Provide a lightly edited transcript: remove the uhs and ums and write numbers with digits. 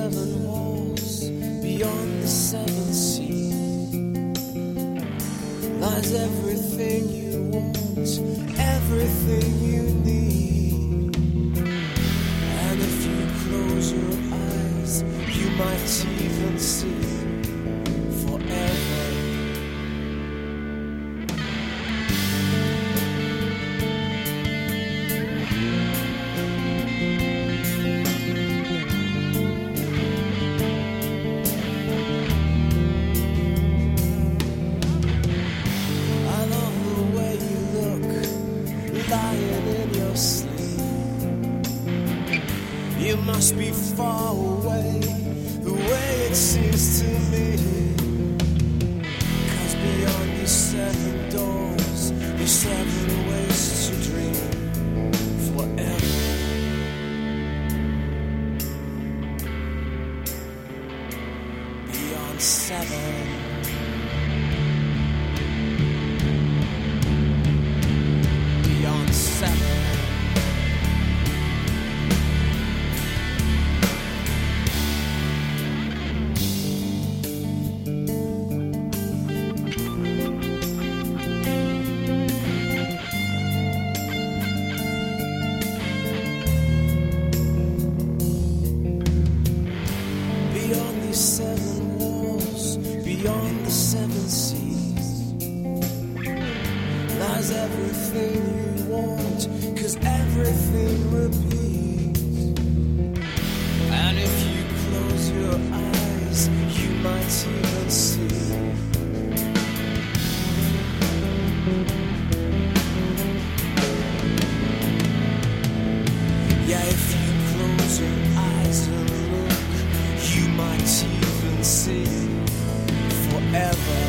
seven walls, beyond the seven seas, lies everything you want, everything you need. And if you close your eyes, you might even see forever. Lying in your sleep, you must be far away, the way it seems to me. 'Cause beyond these seven doors, there's seven ways to dream forever. Beyond seven. Beyond these seven walls, beyond the seven seas, lies everything you want, 'cause everything repeats. And if you close your eyes, you might even see. Yeah, if you close your eyes and look, you might even see forever.